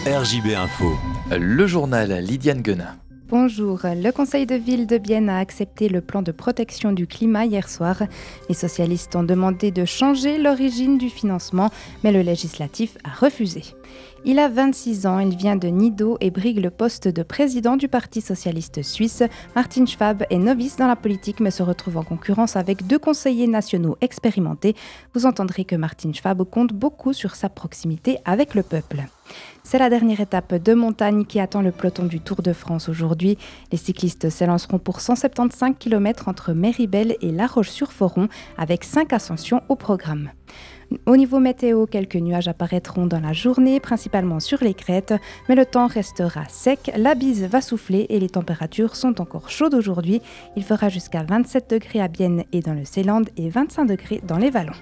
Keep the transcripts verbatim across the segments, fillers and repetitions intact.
R J B Info. Le journal Lydiane Guenin. Bonjour, le conseil de ville de Bienne a accepté le plan de protection du climat hier soir. Les socialistes ont demandé de changer l'origine du financement, mais le législatif a refusé. Il a vingt-six ans, il vient de Nidau et brigue le poste de président du Parti socialiste suisse. Martin Schwab est novice dans la politique mais se retrouve en concurrence avec deux conseillers nationaux expérimentés. Vous entendrez que Martin Schwab compte beaucoup sur sa proximité avec le peuple. C'est la dernière étape de montagne qui attend le peloton du Tour de France aujourd'hui. Les cyclistes s'élanceront pour cent soixante-quinze kilomètres entre Méribel et La Roche-sur-Foron avec cinq ascensions au programme. Au niveau météo, quelques nuages apparaîtront dans la journée, principalement sur les crêtes, mais le temps restera sec, la bise va souffler et les températures sont encore chaudes aujourd'hui. Il fera jusqu'à vingt-sept degrés à Bienne et dans le Seeland et vingt-cinq degrés dans les Vallons.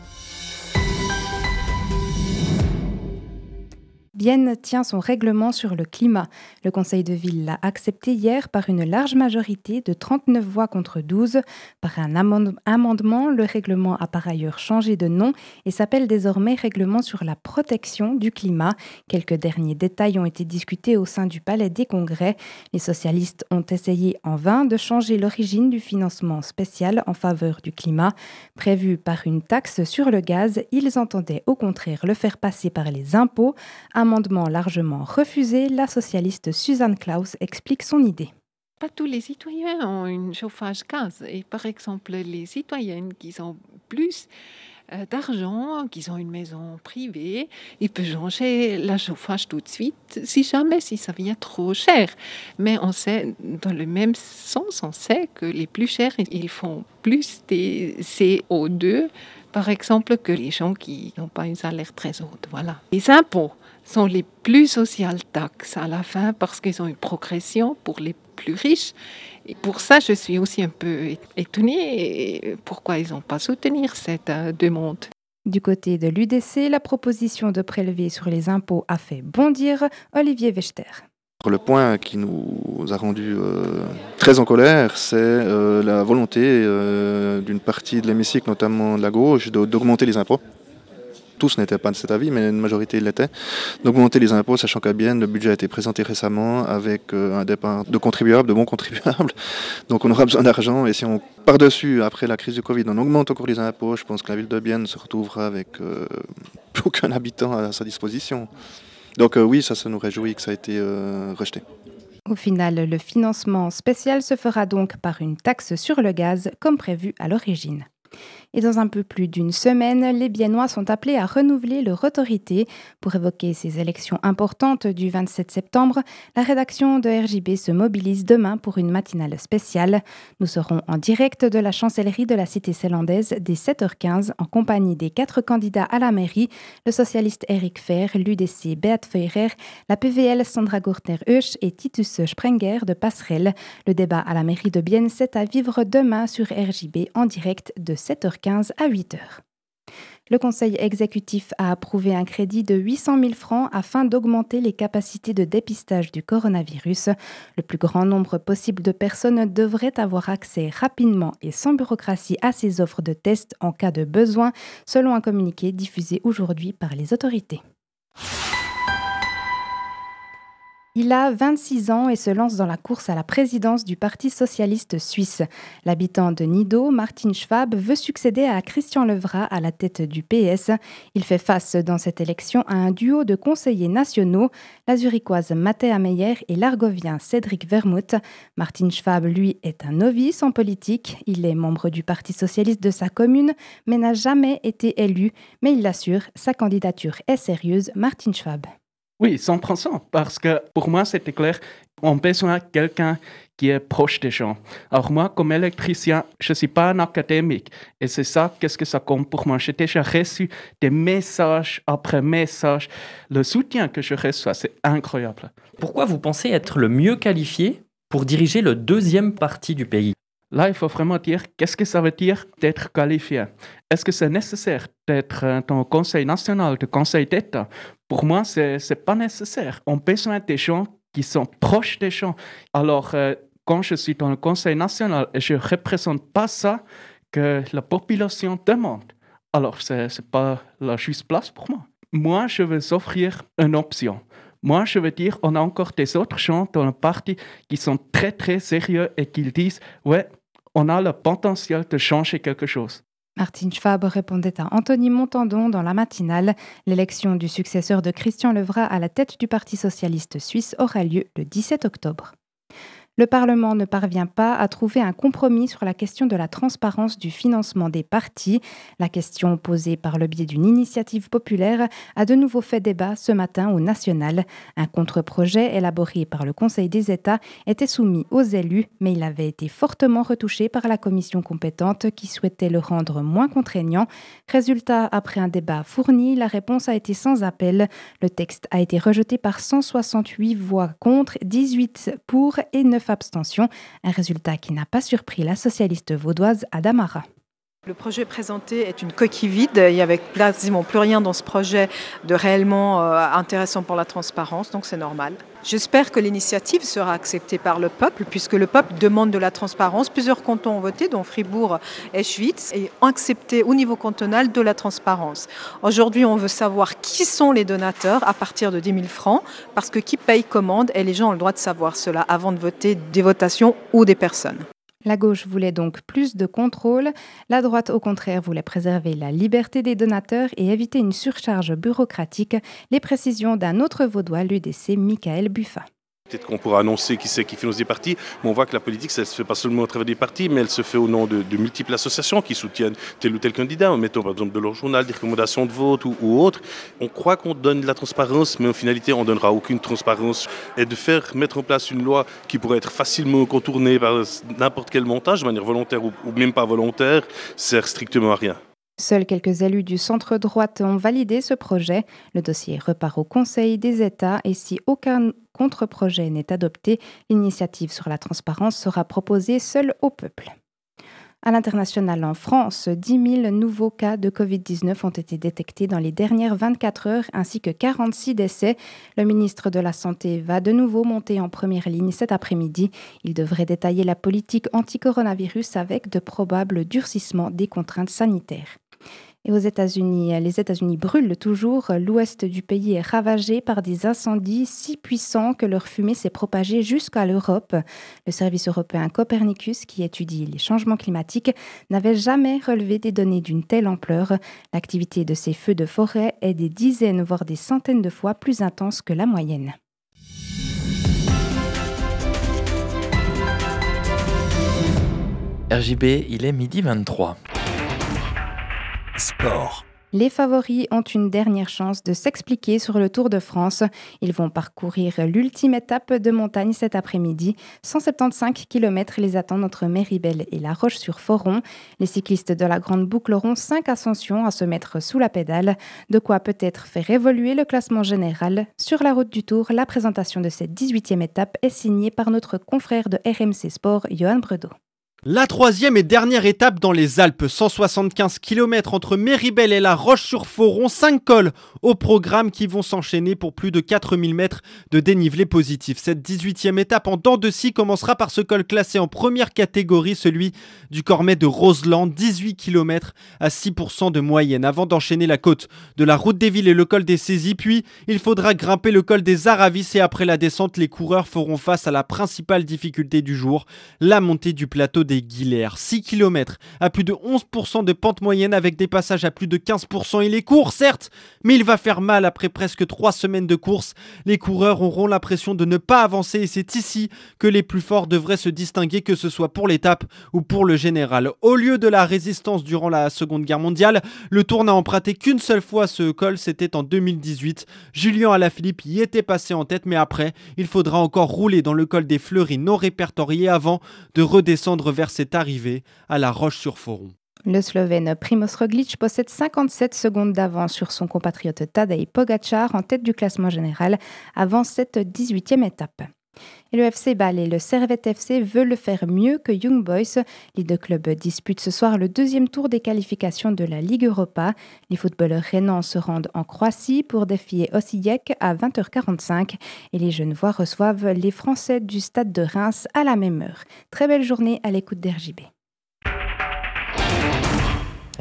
Bienne tient son règlement sur le climat. Le conseil de ville l'a accepté hier par une large majorité de trente-neuf voix contre douze. Par un amende- amendement, le règlement a par ailleurs changé de nom et s'appelle désormais Règlement sur la protection du climat. Quelques derniers détails ont été discutés au sein du Palais des Congrès. Les socialistes ont essayé en vain de changer l'origine du financement spécial en faveur du climat. Prévu par une taxe sur le gaz, ils entendaient au contraire le faire passer par les impôts. Amendement largement refusé, la socialiste Suzanne Klaus explique son idée. Pas tous les citoyens ont un chauffage gaz. Et par exemple, les citoyennes qui ont plus euh, d'argent, qui ont une maison privée, ils peuvent changer le chauffage tout de suite, si jamais, si ça vient trop cher. Mais on sait, dans le même sens, on sait que les plus chers, ils font plus des C O deux, par exemple, que les gens qui n'ont pas une salaire très haute. Voilà. Les impôts sont les plus sociales taxes à la fin parce qu'ils ont une progression pour les plus riches. Et pour ça, je suis aussi un peu étonnée pourquoi ils n'ont pas soutenu cette euh, demande. Du côté de l'U D C, la proposition de prélever sur les impôts a fait bondir Olivier Wechter. Le point qui nous a rendu euh, très en colère, c'est euh, la volonté euh, d'une partie de l'hémicycle, notamment de la gauche, de, d'augmenter les impôts. Tous n'étaient pas de cet avis, mais une majorité l'était. D'augmenter les impôts, sachant qu'à Bienne, le budget a été présenté récemment avec euh, un départ de contribuables, de bons contribuables. Donc on aura besoin d'argent et si on par-dessus, après la crise du Covid, on augmente encore les impôts, je pense que la ville de Bienne se retrouvera avec euh, plus aucun habitant à sa disposition. Donc euh, oui, ça, ça nous réjouit que ça a été euh, rejeté. Au final, le financement spécial se fera donc par une taxe sur le gaz, comme prévu à l'origine. Et dans un peu plus d'une semaine, les Biennois sont appelés à renouveler leur autorité. Pour évoquer ces élections importantes du vingt-sept septembre, la rédaction de R J B se mobilise demain pour une matinale spéciale. Nous serons en direct de la chancellerie de la cité zélandaise dès sept heures quinze en compagnie des quatre candidats à la mairie, le socialiste Eric Fer, l'U D C Beat Feurer, la P V L Sandra Gortner-Eusch et Titus Sprenger de Passerelle. Le débat à la mairie de Bienne, c'est à vivre demain sur R J B en direct de sept heures quinze à huit heures. Le Conseil exécutif a approuvé un crédit de huit cent mille francs afin d'augmenter les capacités de dépistage du coronavirus. Le plus grand nombre possible de personnes devraient avoir accès rapidement et sans bureaucratie à ces offres de tests en cas de besoin, selon un communiqué diffusé aujourd'hui par les autorités. Il a vingt-six ans et se lance dans la course à la présidence du Parti socialiste suisse. L'habitant de Nidau, Martin Schwab, veut succéder à Christian Levrat à la tête du P S. Il fait face dans cette élection à un duo de conseillers nationaux, la zurichoise Mathéa Meyer et l'argovien Cédric Vermouth. Martin Schwab, lui, est un novice en politique. Il est membre du Parti socialiste de sa commune, mais n'a jamais été élu. Mais il l'assure, sa candidature est sérieuse. Martin Schwab. Oui, cent pour cent, parce que pour moi, c'était clair, on a besoin de quelqu'un qui est proche des gens. Alors moi, comme électricien, je ne suis pas un académique. Et c'est ça, qu'est-ce que ça compte pour moi. J'ai déjà reçu des messages après messages. Le soutien que je reçois, c'est incroyable. Pourquoi vous pensez être le mieux qualifié pour diriger le deuxième parti du pays ? Là, il faut vraiment dire, qu'est-ce que ça veut dire d'être qualifié? Est-ce que c'est nécessaire d'être dans le Conseil national, le Conseil d'État? Pour moi, ce n'est pas nécessaire. On a besoin des gens qui sont proches des gens. Alors, euh, quand je suis dans le Conseil national et je ne représente pas ça que la population demande, alors ce n'est pas la juste place pour moi. Moi, je veux offrir une option. Moi, je veux dire, on a encore des autres gens dans le parti qui sont très, très sérieux et qui disent « Ouais, on a le potentiel de changer quelque chose ». Martine Schwab répondait à Anthony Montandon dans la matinale. L'élection du successeur de Christian Levrat à la tête du Parti socialiste suisse aura lieu le dix-sept octobre. Le Parlement ne parvient pas à trouver un compromis sur la question de la transparence du financement des partis. La question posée par le biais d'une initiative populaire a de nouveau fait débat ce matin au national. Un contre-projet élaboré par le Conseil des États était soumis aux élus, mais il avait été fortement retouché par la commission compétente qui souhaitait le rendre moins contraignant. Résultat, après un débat fourni, la réponse a été sans appel. Le texte a été rejeté par cent soixante-huit voix contre, dix-huit pour et neuf abstentions, un résultat qui n'a pas surpris la socialiste vaudoise Adamara. Le projet présenté est une coquille vide. Il n'y avait quasiment plus rien dans ce projet de réellement euh, intéressant pour la transparence, donc c'est normal. J'espère que l'initiative sera acceptée par le peuple, puisque le peuple demande de la transparence. Plusieurs cantons ont voté, dont Fribourg et Schwyz, et ont accepté au niveau cantonal de la transparence. Aujourd'hui, on veut savoir qui sont les donateurs à partir de dix mille francs, parce que qui paye commande, et les gens ont le droit de savoir cela avant de voter des votations ou des personnes. La gauche voulait donc plus de contrôle. La droite, au contraire, voulait préserver la liberté des donateurs et éviter une surcharge bureaucratique. Les précisions d'un autre vaudois, l'U D C, Michael Buffat. Peut-être qu'on pourra annoncer qui c'est qui finance des partis, mais on voit que la politique, ça ne se fait pas seulement au travers des partis, mais elle se fait au nom de, de multiples associations qui soutiennent tel ou tel candidat, en mettant par exemple de leur journal, des recommandations de vote ou, ou autres. On croit qu'on donne de la transparence, mais en finalité, on ne donnera aucune transparence. Et de faire mettre en place une loi qui pourrait être facilement contournée par n'importe quel montage, de manière volontaire ou, ou même pas volontaire, sert strictement à rien. Seuls quelques élus du centre-droite ont validé ce projet. Le dossier repart au Conseil des États et si aucun contre-projet n'est adopté, l'initiative sur la transparence sera proposée seule au peuple. À l'international, en France, dix mille nouveaux cas de covid dix-neuf ont été détectés dans les dernières vingt-quatre heures, ainsi que quarante-six décès. Le ministre de la Santé va de nouveau monter en première ligne cet après-midi. Il devrait détailler la politique anti-coronavirus avec de probables durcissements des contraintes sanitaires. Et aux États-Unis, les États-Unis brûlent toujours. L'ouest du pays est ravagé par des incendies si puissants que leur fumée s'est propagée jusqu'à l'Europe. Le service européen Copernicus, qui étudie les changements climatiques, n'avait jamais relevé des données d'une telle ampleur. L'activité de ces feux de forêt est des dizaines, voire des centaines de fois plus intense que la moyenne. R J B, il est midi vingt-trois. Sport. Les favoris ont une dernière chance de s'expliquer sur le Tour de France. Ils vont parcourir l'ultime étape de montagne cet après-midi. cent soixante-quinze kilomètres les attendent entre Méribel et La Roche-sur-Foron. Les cyclistes de la Grande Boucle auront cinq ascensions à se mettre sous la pédale. De quoi peut-être faire évoluer le classement général. Sur la route du Tour, la présentation de cette dix-huitième étape est signée par notre confrère de R M C Sport, Johan Bredow. La troisième et dernière étape dans les Alpes, cent soixante-quinze kilomètres entre Méribel et La Roche-sur-Foron, cinq cols au programme qui vont s'enchaîner pour plus de quatre mille mètres de dénivelé positif. Cette dix-huitième étape en dents de scie commencera par ce col classé en première catégorie, celui du Cormet de Roseland, dix-huit kilomètres à six pour cent de moyenne, avant d'enchaîner la côte de la Route des Villes et le col des Saisies. Puis, il faudra grimper le col des Aravis et après la descente, les coureurs feront face à la principale difficulté du jour, la montée du plateau des Guilherds. six kilomètres à plus de onze pour cent de pente moyenne avec des passages à plus de quinze pour cent. Il est court, certes, mais il va faire mal après presque trois semaines de course. Les coureurs auront l'impression de ne pas avancer et c'est ici que les plus forts devraient se distinguer, que ce soit pour l'étape ou pour le général. Au lieu de la résistance durant la Seconde Guerre mondiale, le Tour n'a emprunté qu'une seule fois ce col, c'était en deux mille dix-huit. Julien Alaphilippe y était passé en tête, mais après, il faudra encore rouler dans le col des Fleuries non répertorié avant de redescendre vers cette arrivée à La Roche-sur-Foron. Le Slovène Primož Roglič possède cinquante-sept secondes d'avance sur son compatriote Tadej Pogačar en tête du classement général avant cette dix-huitième étape. Et le F C Bâle et le Servette F C veulent faire mieux que Young Boys. Les deux clubs disputent ce soir le deuxième tour des qualifications de la Ligue Europa. Les footballeurs rhénans se rendent en Croatie pour défier Osijek à vingt heures quarante-cinq et les Genevois reçoivent les Français du stade de Reims à la même heure. Très belle journée à l'écoute d'R J B.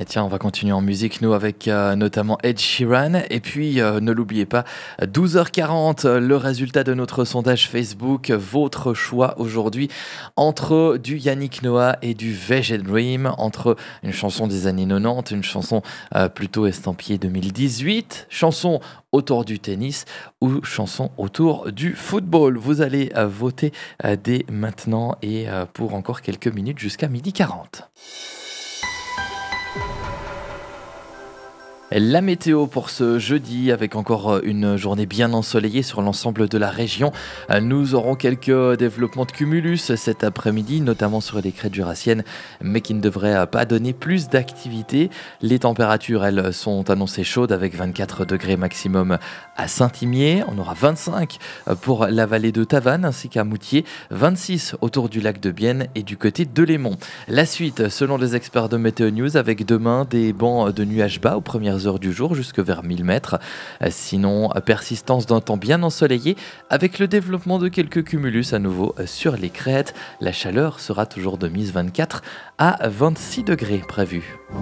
Et tiens, on va continuer en musique, nous, avec euh, notamment Ed Sheeran. Et puis, euh, ne l'oubliez pas, douze heures quarante, le résultat de notre sondage Facebook. Votre choix aujourd'hui entre du Yannick Noah et du V G Dream, entre une chanson des années quatre-vingt-dix, une chanson euh, plutôt estampillée deux mille dix-huit, chanson autour du tennis ou chanson autour du football. Vous allez euh, voter euh, dès maintenant et euh, pour encore quelques minutes jusqu'à midi quarante. La météo pour ce jeudi, avec encore une journée bien ensoleillée sur l'ensemble de la région. Nous aurons quelques développements de cumulus cet après-midi, notamment sur les crêtes jurassiennes, mais qui ne devraient pas donner plus d'activité. Les températures, elles, sont annoncées chaudes avec vingt-quatre degrés maximum à Saint-Imier. On aura vingt-cinq pour la vallée de Tavannes ainsi qu'à Moutier, vingt-six autour du lac de Bienne et du côté de Lémont. La suite, selon les experts de Météo News, avec demain des bancs de nuages bas aux premières heures du jour jusque vers mille mètres. Sinon, persistance d'un temps bien ensoleillé avec le développement de quelques cumulus à nouveau sur les crêtes. La chaleur sera toujours de mise vingt-quatre à vingt-six degrés prévus.